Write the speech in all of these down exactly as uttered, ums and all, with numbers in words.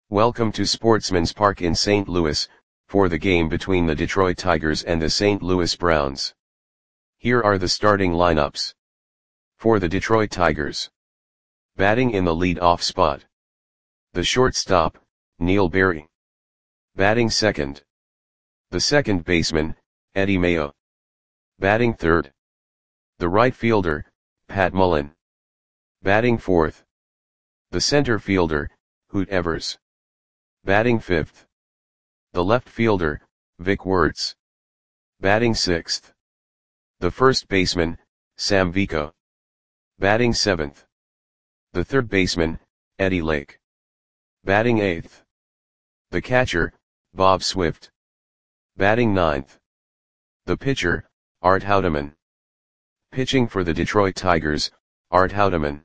Welcome to Sportsman's Park in Saint Louis, for the game between the Detroit Tigers and the Saint Louis Browns. Here are the starting lineups. For the Detroit Tigers. Batting in the lead-off spot. The shortstop, Neil Berry. Batting second. The second baseman, Eddie Mayo. Batting third. The right fielder, Pat Mullen. Batting fourth. The center fielder, Hoot Evers. Batting fifth. The left fielder, Vic Wertz. Batting sixth. The first baseman, Sam Vico. Batting seventh. The third baseman, Eddie Lake. Batting eighth. The catcher, Bob Swift. Batting ninth. The pitcher, Art Houdeman. Pitching for the Detroit Tigers, Art Houdeman.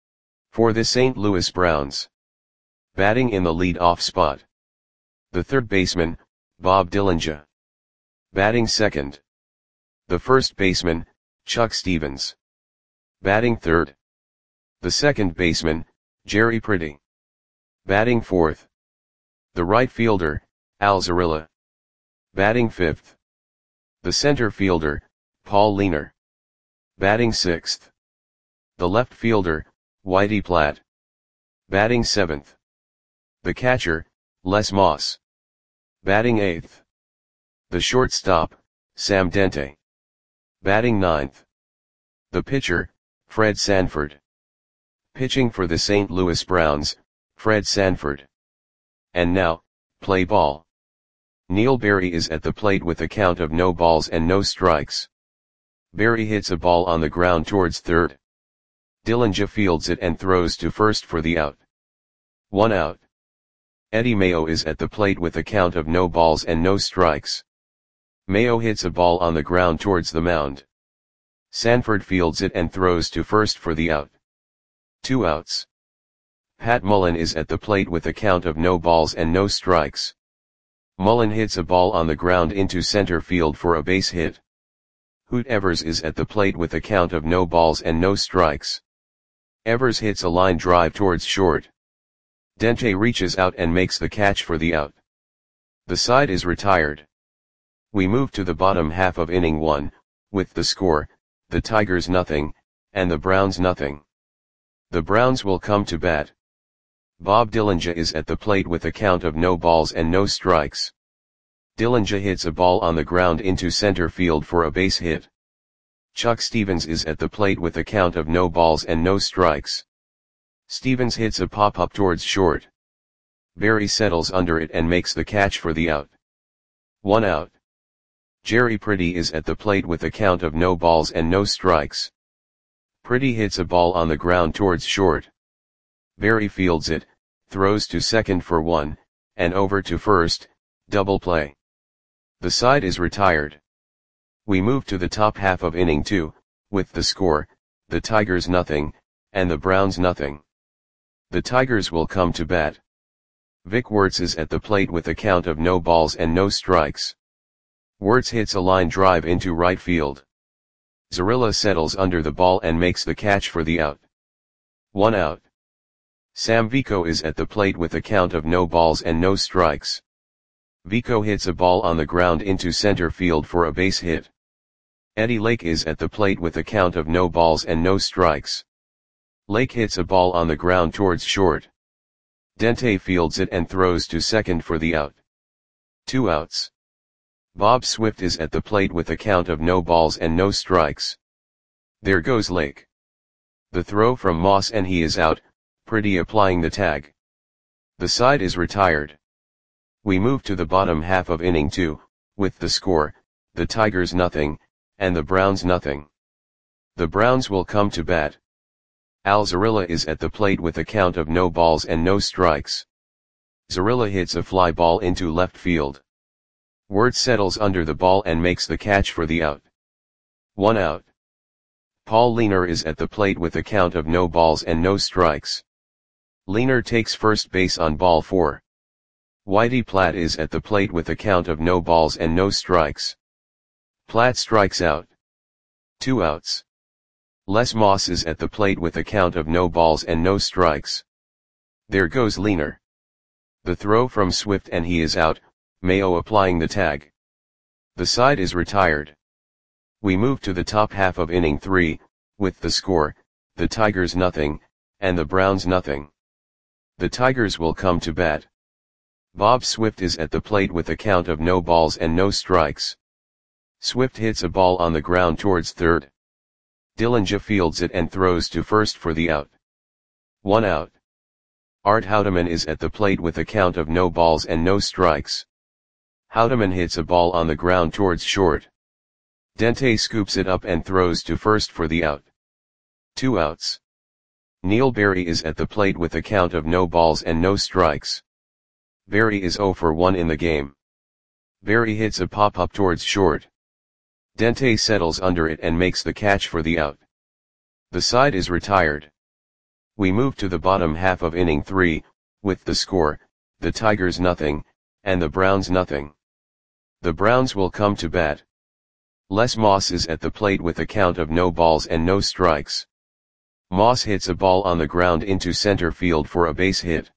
For the Saint Louis Browns. Batting in the lead-off spot. The third baseman, Bob Dillinger. Batting second. The first baseman, Chuck Stevens. Batting third. The second baseman, Jerry Pretty. Batting fourth. The right fielder, Al Zarilla. Batting fifth. The center fielder, Paul Leaner. Batting sixth. The left fielder, Whitey Platt. Batting seventh. The catcher, Les Moss. Batting eighth. The shortstop, Sam Dente. Batting ninth. The pitcher, Fred Sanford. Pitching for the Saint Louis Browns, Fred Sanford. And now, play ball. Neil Berry is at the plate with a count of no balls and no strikes. Berry hits a ball on the ground towards third. Dillinger fields it and throws to first for the out. One out. Eddie Mayo is at the plate with a count of no balls and no strikes. Mayo hits a ball on the ground towards the mound. Sanford fields it and throws to first for the out. Two outs. Pat Mullen is at the plate with a count of no balls and no strikes. Mullen hits a ball on the ground into center field for a base hit. Hoot Evers is at the plate with a count of no balls and no strikes. Evers hits a line drive towards short. Dente reaches out and makes the catch for the out. The side is retired. We move to the bottom half of inning one, with the score, the Tigers nothing, and the Browns nothing. The Browns will come to bat. Bob Dillinger is at the plate with a count of no balls and no strikes. Dillinger hits a ball on the ground into center field for a base hit. Chuck Stevens is at the plate with a count of no balls and no strikes. Stevens hits a pop-up towards short. Berry settles under it and makes the catch for the out. One out. Jerry Pretty is at the plate with a count of no balls and no strikes. Pretty hits a ball on the ground towards short. Berry fields it, throws to second for one, and over to first, double play. The side is retired. We move to the top half of inning two, with the score, the Tigers nothing, and the Browns nothing. The Tigers will come to bat. Vic Wertz is at the plate with a count of no balls and no strikes. Wertz hits a line drive into right field. Zarilla settles under the ball and makes the catch for the out. One out. Sam Vico is at the plate with a count of no balls and no strikes. Vico hits a ball on the ground into center field for a base hit. Eddie Lake is at the plate with a count of no balls and no strikes. Lake hits a ball on the ground towards short. Dente fields it and throws to second for the out. Two outs. Bob Swift is at the plate with a count of no balls and no strikes. There goes Lake. The throw from Moss and he is out, Pretty applying the tag. The side is retired. We move to the bottom half of inning two, with the score, the Tigers nothing, and the Browns nothing. The Browns will come to bat. Al Zarilla is at the plate with a count of no balls and no strikes. Zarilla hits a fly ball into left field. Wertz settles under the ball and makes the catch for the out. One out. Paul Leaner is at the plate with a count of no balls and no strikes. Leaner takes first base on ball four. Whitey Platt is at the plate with a count of no balls and no strikes. Platt strikes out. Two outs. Les Moss is at the plate with a count of no balls and no strikes. There goes Leaner. The throw from Swift and he is out, Mayo applying the tag. The side is retired. We move to the top half of inning three, with the score, the Tigers nothing, and the Browns nothing. The Tigers will come to bat. Bob Swift is at the plate with a count of no balls and no strikes. Swift hits a ball on the ground towards third. Dillinger fields it and throws to first for the out. One out. Art Houdeman is at the plate with a count of no balls and no strikes. Houdeman hits a ball on the ground towards short. Dente scoops it up and throws to first for the out. Two outs. Neil Berry is at the plate with a count of no balls and no strikes. Berry is oh for one in the game. Berry hits a pop-up towards short. Dente settles under it and makes the catch for the out. The side is retired. We move to the bottom half of inning three, with the score, the Tigers nothing, and the Browns nothing. The Browns will come to bat. Les Moss is at the plate with a count of no balls and no strikes. Moss hits a ball on the ground into center field for a base hit.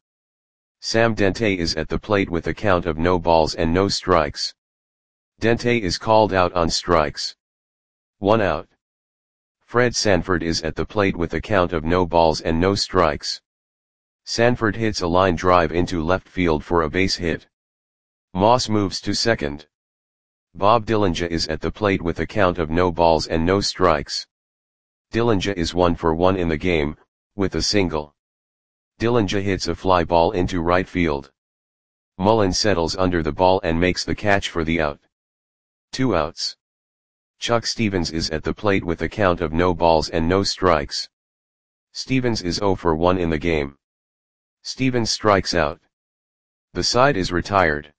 Sam Dente is at the plate with a count of no balls and no strikes. Dente is called out on strikes. One out. Fred Sanford is at the plate with a count of no balls and no strikes. Sanford hits a line drive into left field for a base hit. Moss moves to second. Bob Dillinger is at the plate with a count of no balls and no strikes. Dillinger is one for one in the game, with a single. Dillinger hits a fly ball into right field. Mullen settles under the ball and makes the catch for the out. Two outs. Chuck Stevens is at the plate with a count of no balls and no strikes. Stevens is oh for one in the game. Stevens strikes out. The side is retired.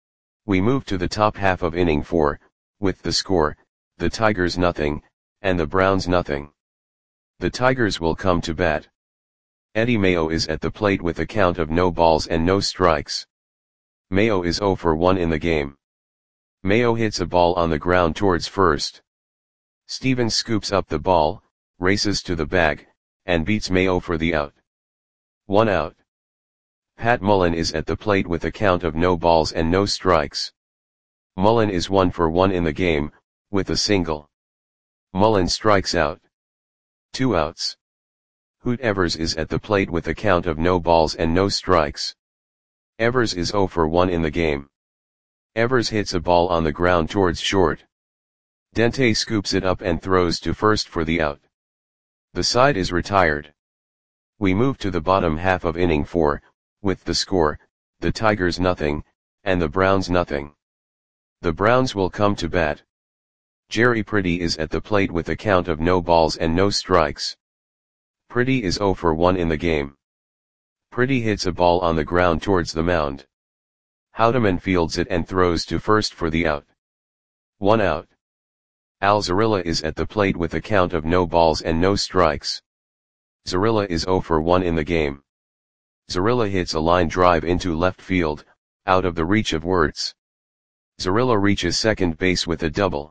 We move to the top half of inning four, with the score, the Tigers nothing, and the Browns nothing. The Tigers will come to bat. Eddie Mayo is at the plate with a count of no balls and no strikes. Mayo is oh for one in the game. Mayo hits a ball on the ground towards first. Stevens scoops up the ball, races to the bag, and beats Mayo for the out. One out. Pat Mullen is at the plate with a count of no balls and no strikes. Mullen is one for one in the game, with a single. Mullen strikes out. Two outs. Hoot Evers is at the plate with a count of no balls and no strikes. Evers is oh for one in the game. Evers hits a ball on the ground towards short. Dente scoops it up and throws to first for the out. The side is retired. We move to the bottom half of inning four, with the score, the Tigers nothing, and the Browns nothing. The Browns will come to bat. Jerry Pretty is at the plate with a count of no balls and no strikes. Pretty is oh for one in the game. Pretty hits a ball on the ground towards the mound. Houdeman fields it and throws to first for the out. One out. Al Zarilla is at the plate with a count of no balls and no strikes. Zarilla is oh for one in the game. Zarilla hits a line drive into left field, out of the reach of Wirtz. Zarilla reaches second base with a double.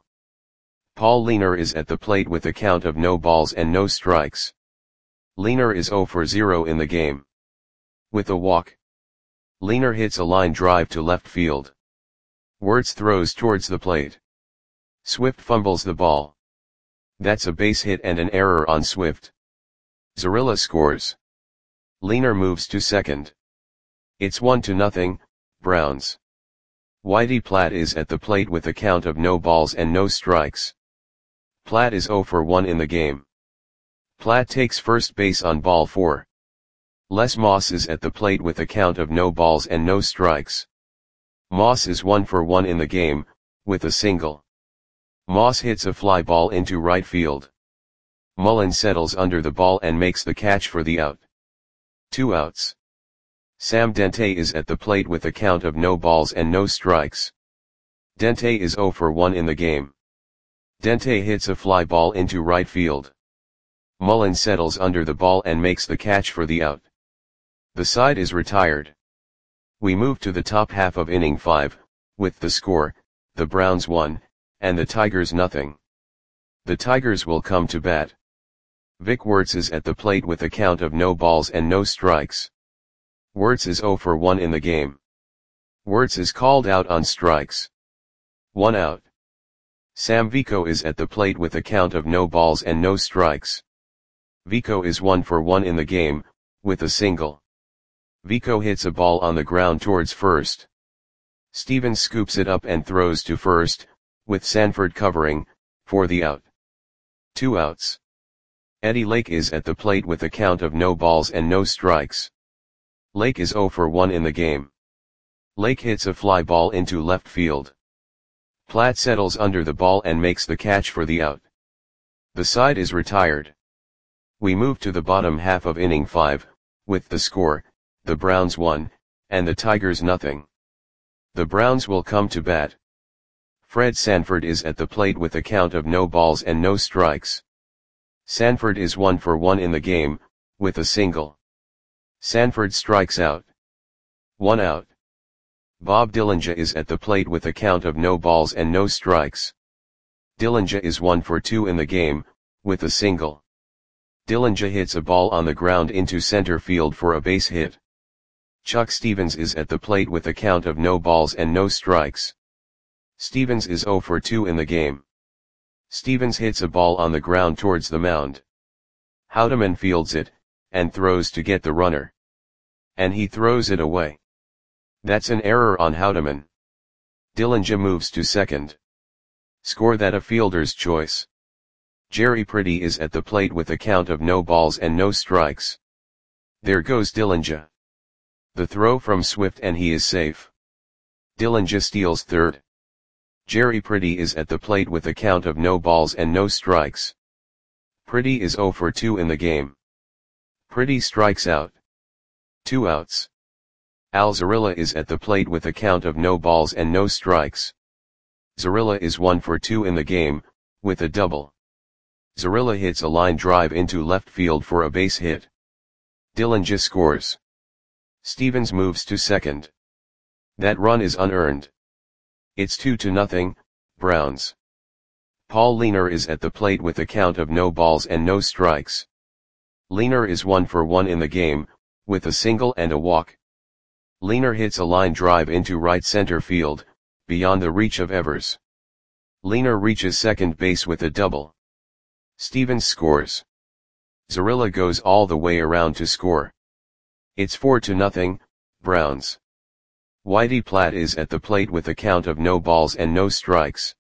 Paul Leaner is at the plate with a count of no balls and no strikes. Leaner is oh for zero in the game. With a walk. Leaner hits a line drive to left field. Wirtz throws towards the plate. Swift fumbles the ball. That's a base hit and an error on Swift. Zarilla scores. Leaner moves to second. It's one to nothing, Browns. Whitey Platt is at the plate with a count of no balls and no strikes. Platt is oh for one in the game. Platt takes first base on ball four. Les Moss is at the plate with a count of no balls and no strikes. Moss is one for one in the game, with a single. Moss hits a fly ball into right field. Mullen settles under the ball and makes the catch for the out. Two outs. Sam Dente is at the plate with a count of no balls and no strikes. Dente is oh for one in the game. Dente hits a fly ball into right field. Mullen settles under the ball and makes the catch for the out. The side is retired. We move to the top half of inning five, with the score, the Browns one, and the Tigers nothing. The Tigers will come to bat. Vic Wirtz is at the plate with a count of no balls and no strikes. Wirtz is zero for one in the game. Wirtz is called out on strikes. One out. Sam Vico is at the plate with a count of no balls and no strikes. Vico is one for one in the game, with a single. Vico hits a ball on the ground towards first. Stevens scoops it up and throws to first, with Sanford covering, for the out. Two outs. Eddie Lake is at the plate with a count of no balls and no strikes. Lake is zero for one in the game. Lake hits a fly ball into left field. Platt settles under the ball and makes the catch for the out. The side is retired. We move to the bottom half of inning five, with the score, the Browns one, and the Tigers nothing. The Browns will come to bat. Fred Sanford is at the plate with a count of no balls and no strikes. Sanford is one for one in the game, with a single. Sanford strikes out. One out. Bob Dillinger is at the plate with a count of no balls and no strikes. Dillinger is one for two in the game, with a single. Dillinger hits a ball on the ground into center field for a base hit. Chuck Stevens is at the plate with a count of no balls and no strikes. Stevens is zero for two in the game. Stevens hits a ball on the ground towards the mound. Houdeman fields it, and throws to get the runner. And he throws it away. That's an error on Houdeman. Dillinger moves to second. Score that a fielder's choice. Jerry Pretty is at the plate with a count of no balls and no strikes. There goes Dillinger. The throw from Swift and he is safe. Dillinger steals third. Jerry Pretty is at the plate with a count of no balls and no strikes. Pretty is zero for two in the game. Pretty strikes out. Two outs. Al Zarilla is at the plate with a count of no balls and no strikes. Zarilla is one for two in the game, with a double. Zarilla hits a line drive into left field for a base hit. Dillinger scores. Stevens moves to second. That run is unearned. It's two to nothing, Browns. Paul Leaner is at the plate with a count of no balls and no strikes. Leaner is one for one in the game, with a single and a walk. Leaner hits a line drive into right center field, beyond the reach of Evers. Leaner reaches second base with a double. Stevens scores. Zarilla goes all the way around to score. It's four to nothing, Browns. Whitey Platt is at the plate with a count of no balls and no strikes.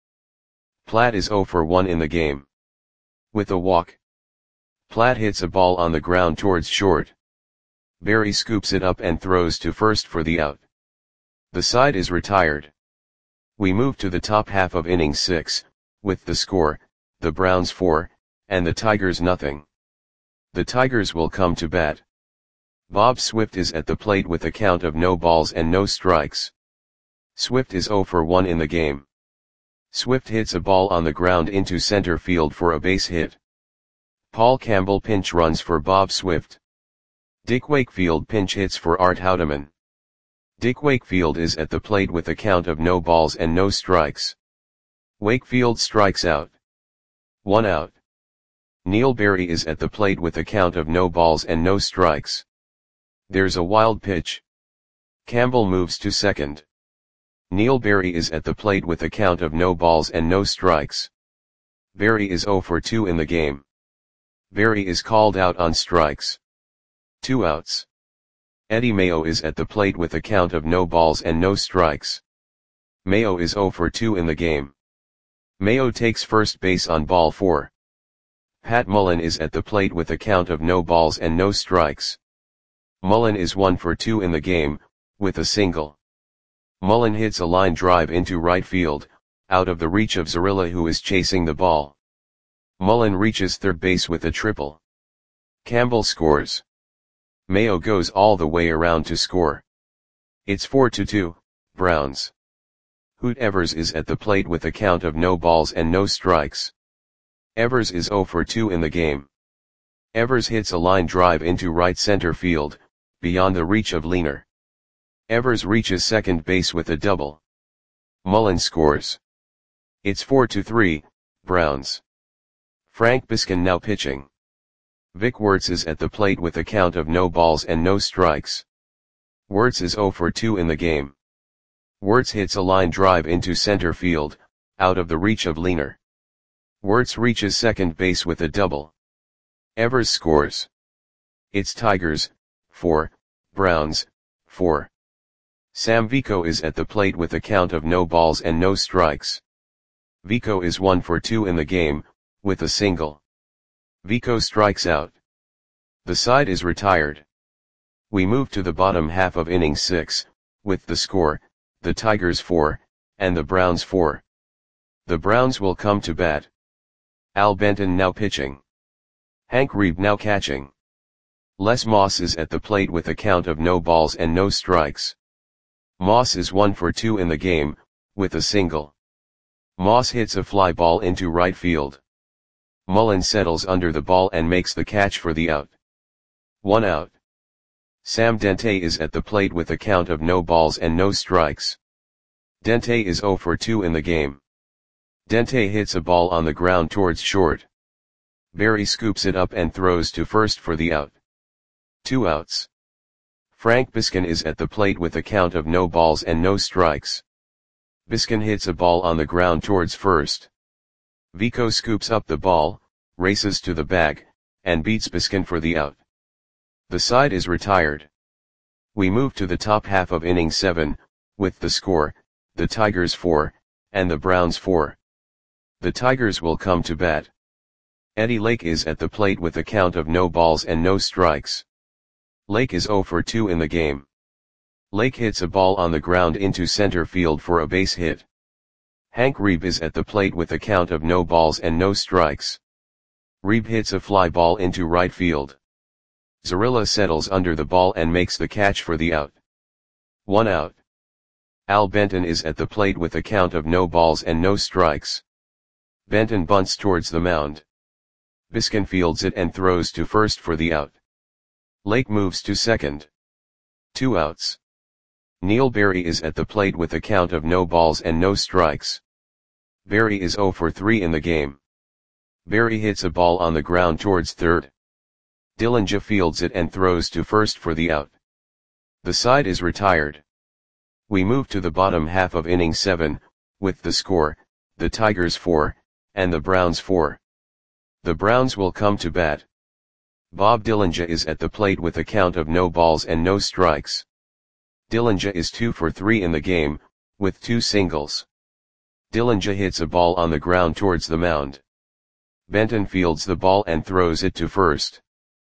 Platt is zero for one in the game. With a walk. Platt hits a ball on the ground towards short. Barry scoops it up and throws to first for the out. The side is retired. We move to the top half of inning six, with the score, the Browns four, and the Tigers nothing. The Tigers will come to bat. Bob Swift is at the plate with a count of no balls and no strikes. Swift is zero for one in the game. Swift hits a ball on the ground into center field for a base hit. Paul Campbell pinch runs for Bob Swift. Dick Wakefield pinch hits for Art Houdeman. Dick Wakefield is at the plate with a count of no balls and no strikes. Wakefield strikes out. One out. Neil Berry is at the plate with a count of no balls and no strikes. There's a wild pitch. Campbell moves to second. Neil Berry is at the plate with a count of no balls and no strikes. Berry is zero for two in the game. Berry is called out on strikes. Two outs. Eddie Mayo is at the plate with a count of no balls and no strikes. Mayo is zero for two in the game. Mayo takes first base on ball four. Pat Mullen is at the plate with a count of no balls and no strikes. Mullen is one for two in the game, with a single. Mullen hits a line drive into right field, out of the reach of Zarilla who is chasing the ball. Mullen reaches third base with a triple. Campbell scores. Mayo goes all the way around to score. It's four to two, Browns. Hoot Evers is at the plate with a count of no balls and no strikes. Evers is zero for two in the game. Evers hits a line drive into right center field, beyond the reach of Leaner. Evers reaches second base with a double. Mullen scores. It's four to three, Browns. Frank Biskin now pitching. Vic Wirtz is at the plate with a count of no balls and no strikes. Wirtz is zero for two in the game. Wirtz hits a line drive into center field, out of the reach of Leaner. Wirtz reaches second base with a double. Evers scores. It's Tigers, four, Browns, four. Sam Vico is at the plate with a count of no balls and no strikes. Vico is one for two in the game, with a single. Vico strikes out. The side is retired. We move to the bottom half of inning six, with the score, the Tigers four, and the Browns four. The Browns will come to bat. Al Benton now pitching. Hank Reeb now catching. Les Moss is at the plate with a count of no balls and no strikes. Moss is one for two in the game, with a single. Moss hits a fly ball into right field. Mullen settles under the ball and makes the catch for the out. One out. Sam Dente is at the plate with a count of no balls and no strikes. Dente is zero for two in the game. Dente hits a ball on the ground towards short. Barry scoops it up and throws to first for the out. Two outs. Frank Biskin is at the plate with a count of no balls and no strikes. Biskin hits a ball on the ground towards first. Vico scoops up the ball, races to the bag, and beats Biskin for the out. The side is retired. We move to the top half of inning seven, with the score, the Tigers four, and the Browns four. The Tigers will come to bat. Eddie Lake is at the plate with a count of no balls and no strikes. Lake is zero for two in the game. Lake hits a ball on the ground into center field for a base hit. Hank Reeb is at the plate with a count of no balls and no strikes. Reeb hits a fly ball into right field. Zarilla settles under the ball and makes the catch for the out. One out. Al Benton is at the plate with a count of no balls and no strikes. Benton bunts towards the mound. Biskin fields it and throws to first for the out. Lake moves to second. Two outs. Neil Berry is at the plate with a count of no balls and no strikes. Berry is zero for three in the game. Berry hits a ball on the ground towards third. Dillinger fields it and throws to first for the out. The side is retired. We move to the bottom half of inning seven, with the score, the Tigers four, and the Browns four. The Browns will come to bat. Bob Dillinger is at the plate with a count of no balls and no strikes. Dillinger is two for three in the game, with two singles. Dillinger hits a ball on the ground towards the mound. Benton fields the ball and throws it to first.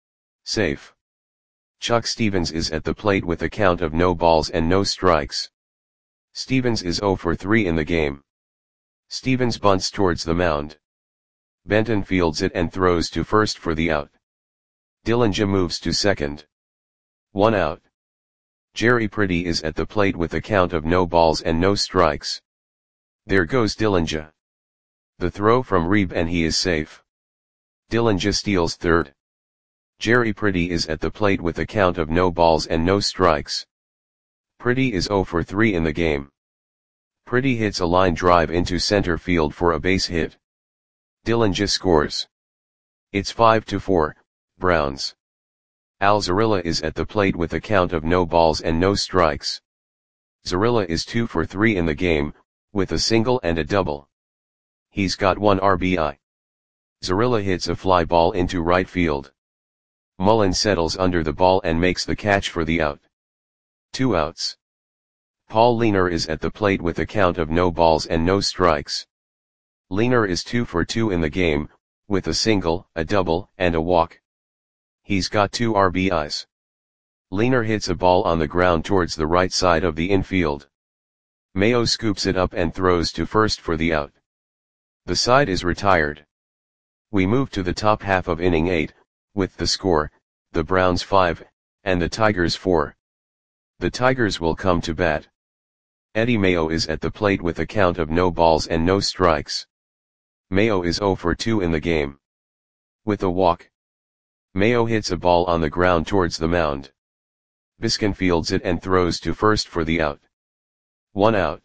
Safe. Chuck Stevens is at the plate with a count of no balls and no strikes. Stevens is zero for three in the game. Stevens bunts towards the mound. Benton fields it and throws to first for the out. Dillinger moves to second. One out. Jerry Pretty is at the plate with a count of no balls and no strikes. There goes Dillinger. The throw from Reeb and he is safe. Dillinger steals third. Jerry Pretty is at the plate with a count of no balls and no strikes. Pretty is zero for three in the game. Pretty hits a line drive into center field for a base hit. Dillinger scores. It's five to four, Browns. Al Zarilla is at the plate with a count of no balls and no strikes. Zarilla is two for three in the game, with a single and a double. He's got one R B I. Zarilla hits a fly ball into right field. Mullen settles under the ball and makes the catch for the out. Two outs. Paul Leaner is at the plate with a count of no balls and no strikes. Leaner is two for two in the game, with a single, a double, and a walk. He's got two R B Is. Leaner hits a ball on the ground towards the right side of the infield. Mayo scoops it up and throws to first for the out. The side is retired. We move to the top half of inning eight, with the score, the Browns five, and the Tigers four. The Tigers will come to bat. Eddie Mayo is at the plate with a count of no balls and no strikes. Mayo is zero for two in the game. With a walk. Mayo hits a ball on the ground towards the mound. Biskin fields it and throws to first for the out. One out.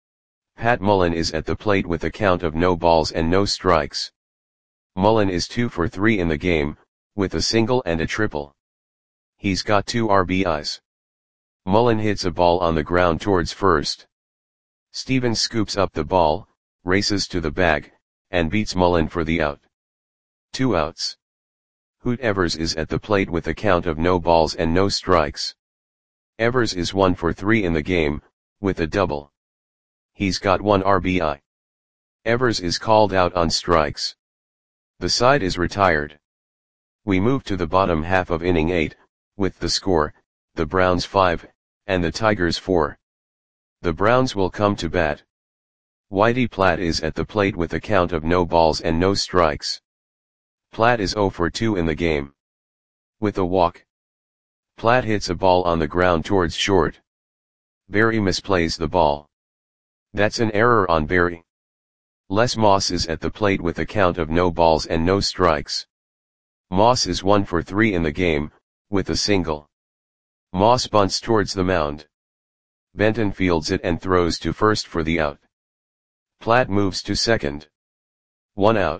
Pat Mullen is at the plate with a count of no balls and no strikes. Mullen is two for three in the game, with a single and a triple. He's got two R B Is. Mullen hits a ball on the ground towards first. Stevens scoops up the ball, races to the bag, and beats Mullen for the out. Two outs. Hoot Evers is at the plate with a count of no balls and no strikes. Evers is one for three in the game, with a double. He's got one R B I. Evers is called out on strikes. The side is retired. We move to the bottom half of inning eight, with the score, the Browns five, and the Tigers four. The Browns will come to bat. Whitey Platt is at the plate with a count of no balls and no strikes. Platt is oh for two in the game. With a walk. Platt hits a ball on the ground towards short. Berry misplays the ball. That's an error on Berry. Les Moss is at the plate with a count of no balls and no strikes. Moss is one for three in the game, with a single. Moss bunts towards the mound. Benton fields it and throws to first for the out. Platt moves to second. One out.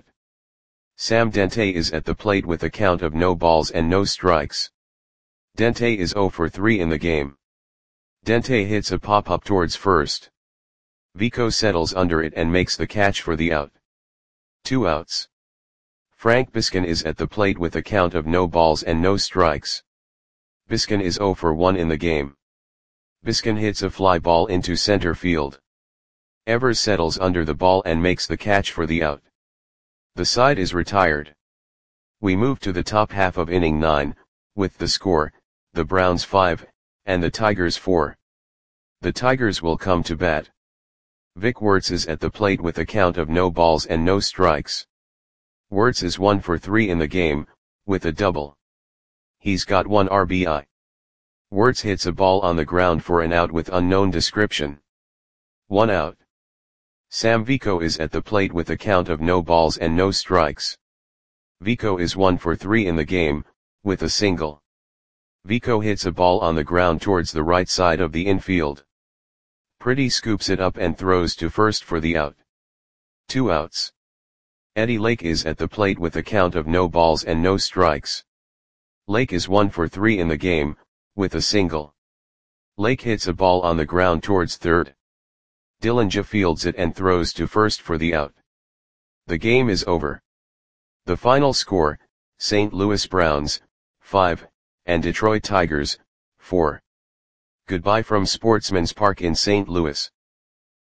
Sam Dente is at the plate with a count of no balls and no strikes. Dente is oh for three in the game. Dente hits a pop-up towards first. Vico settles under it and makes the catch for the out. Two outs. Frank Biskin is at the plate with a count of no balls and no strikes. Biskin is oh for one in the game. Biskin hits a fly ball into center field. Evers settles under the ball and makes the catch for the out. The side is retired. We move to the top half of inning nine, with the score, the Browns five, and the Tigers four. The Tigers will come to bat. Vic Wertz is at the plate with a count of no balls and no strikes. Wertz is one for three in the game, with a double. He's got one R B I. Wertz hits a ball on the ground for an out with unknown description. One out. Sam Vico is at the plate with a count of no balls and no strikes. Vico is one for three in the game, with a single. Vico hits a ball on the ground towards the right side of the infield. Pretty scoops it up and throws to first for the out. Two outs. Eddie Lake is at the plate with a count of no balls and no strikes. Lake is one for three in the game, with a single. Lake hits a ball on the ground towards third. Dillinger fields it and throws to first for the out. The game is over. The final score, Saint Louis Browns, five, and Detroit Tigers, four. Goodbye from Sportsman's Park in Saint Louis.